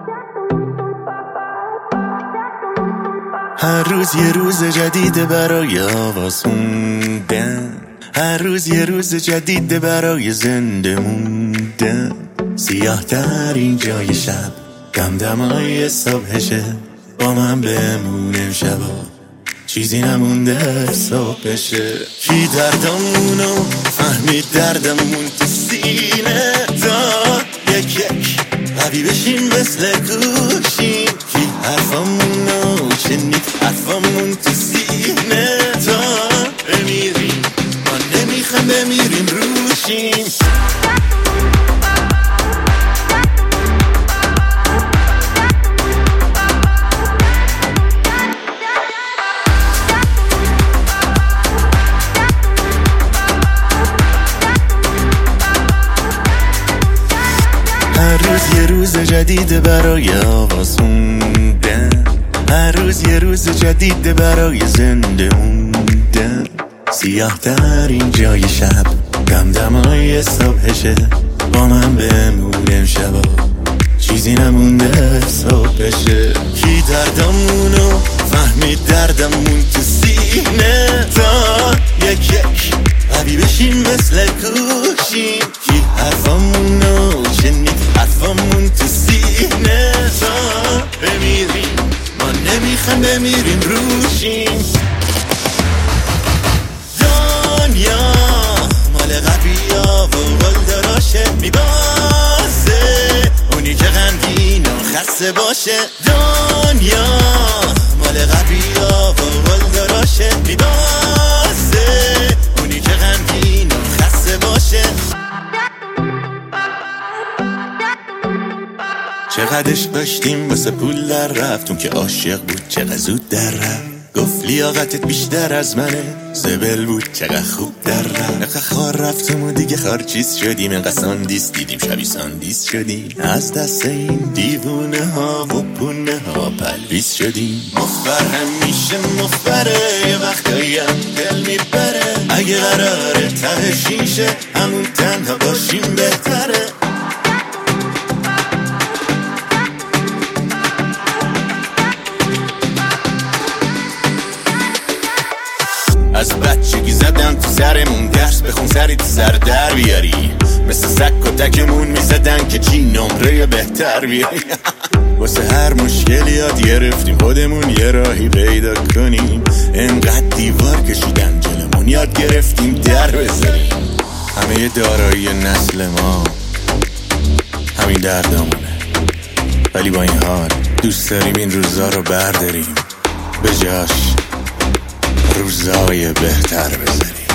هر روز یه روز جدید برای آواز خوندن، هر روز یه روز جدید برای زنده موندن. سیاه ترین جای شب دمدمای صبحشه، با من بمونم شبا چیزی نمونده صبح بشه. کی دردمونو فهمید دردمون تو سینه داد، یک یک قوی بشیم مثل گوشیم. کی حرفمونو شنید حرفمون تو سینه داد، بمیریم ما نمیخوام بمیریم روشیم. هر روز یه روز جدید برای آواز خوندن، هر روز یه روز جدید برای زنده موندن. سیاه ترین جای شب دمدمای صبحشه، با من بمونم شبا چیزی نمونده صبح بشه. کی دردمونو فهمید دردمون تو سینه داد، یک یک قوی بشیم مثل گوشیم. کی حرفمونو شنید حرفمون تو سینه داد، بمیریم ما نمیخوام بمیریم روشیم. دنیا مال قویا و قلدراشه، میبازه اونی که غمگین و خسته باشه. دنیا مال قویا و قلدراشه، میبازه اونی که غمگین و خسته باشه. چقدرش داشتیم واسه پول در رفتون که عاشق بود چقدر زود در رفت. گفت لیاقتت بیشتر از منه، زبل بود چقدر خوب در رفت. نقه خار رفتم و دیگه خار چیز شدیم، انقدر ساندیس دیدیم شبی ساندیس شدیم. از دست این دیوونه ها و پونه ها پلویز شدیم. مفبر همیشه مفبره، یه وقتایی هم دل میبره. اگه قراره ته شیشه همون تنها باشیم بهتره. از بچگی زدن تو سرمون درس بخون سری تو سر در بیاری. مثل سک و تکمون میزدن که چی نمره بهتر بیاری. واسه هر مشکلی یاد گرفتیم خودمون یه راهی پیدا کنیم. انقدر دیوار کشیدن جلمون یاد گرفتیم در بزنیم. همه دارایی نسل ما همین دردمونه، ولی با این حال دوست داریم این روزا رو برداریم، به جاش روزای بهتر بذاریم.